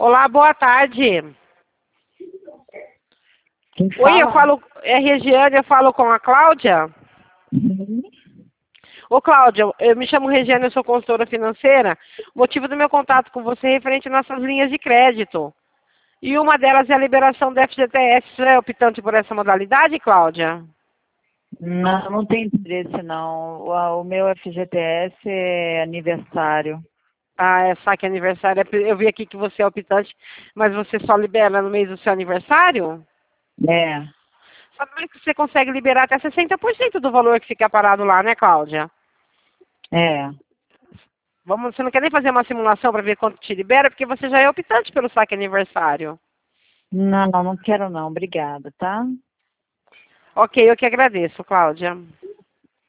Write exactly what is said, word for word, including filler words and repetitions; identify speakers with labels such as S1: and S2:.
S1: Olá, boa tarde.
S2: Quem
S1: Oi,
S2: fala?
S1: eu falo, é Regiane, eu falo com a Cláudia.
S2: Uhum.
S1: Ô, Cláudia, eu me chamo Regiane, eu sou consultora financeira. O motivo do meu contato com você é referente às nossas linhas de crédito. E uma delas é a liberação do F G T S. Você é optante por essa modalidade, Cláudia?
S2: Não, não tem interesse não. O, o meu F G T S é aniversário.
S1: Ah, é saque aniversário. Eu vi aqui que você é optante, mas você só libera no mês do seu aniversário?
S2: É,
S1: Sabe que você consegue liberar até sessenta por cento do valor que fica parado lá, né, Cláudia?
S2: é.
S1: Vamos, você não quer nem fazer uma simulação para ver quanto te libera, porque você já é optante pelo saque aniversário.
S2: Não, não quero não, obrigada, tá?
S1: Ok, eu que agradeço, Cláudia.